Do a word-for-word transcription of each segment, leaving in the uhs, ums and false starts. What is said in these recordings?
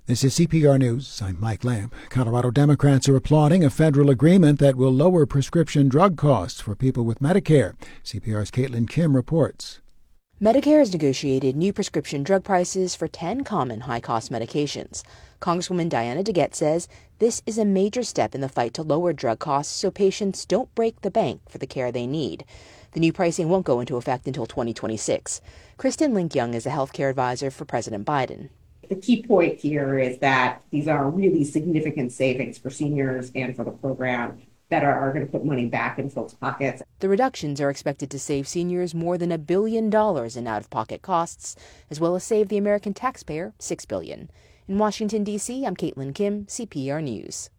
This is C P R News. I'm Mike Lamb. Colorado Democrats are applauding a federal agreement that will lower prescription drug costs for people with Medicare. C P R's Caitlin Kim reports. Medicare has negotiated new prescription drug prices for ten common high-cost medications. Congresswoman Diana DeGette says this is a major step in the fight to lower drug costs so patients don't break the bank for the care they need. The new pricing won't go into effect until twenty twenty-six. Kristen Link-Young is a healthcare advisor for President Biden. The key point here is that these are really significant savings for seniors and for the program that are, are going to put money back in folks' pockets. The reductions are expected to save seniors more than a billion dollars in out-of-pocket costs, as well as save the American taxpayer six billion dollars. In Washington, D C, I'm Caitlin Kim, C P R News.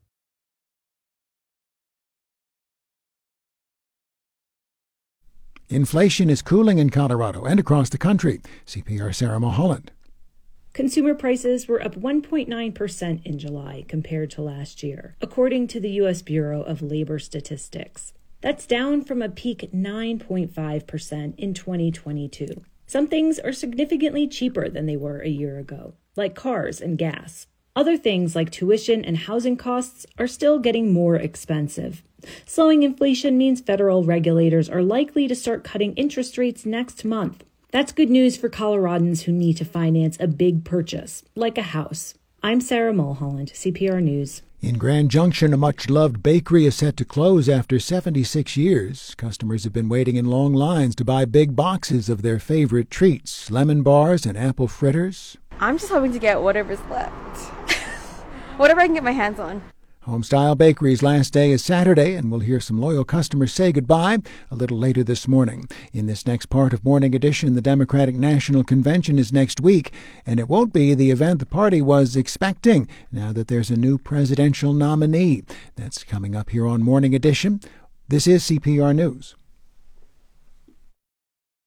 Inflation is cooling in Colorado and across the country. C P R Sarah Mulholland. Consumer prices were up one point nine percent in July compared to last year, according to the U S Bureau of Labor Statistics. That's down from a peak nine point five percent in twenty twenty-two. Some things are significantly cheaper than they were a year ago, like cars and gas. Other things like tuition and housing costs are still getting more expensive. Slowing inflation means federal regulators are likely to start cutting interest rates next month. That's good news for Coloradans who need to finance a big purchase, like a house. I'm Sarah Mulholland, C P R News. In Grand Junction, a much-loved bakery is set to close after seventy-six years. Customers have been waiting in long lines to buy big boxes of their favorite treats, lemon bars and apple fritters. I'm just hoping to get whatever's left. Whatever I can get my hands on. Homestyle Bakery's last day is Saturday, and we'll hear some loyal customers say goodbye a little later this morning. In this next part of Morning Edition, the Democratic National Convention is next week, and it won't be the event the party was expecting now that there's a new presidential nominee. That's coming up here on Morning Edition. This is C P R News.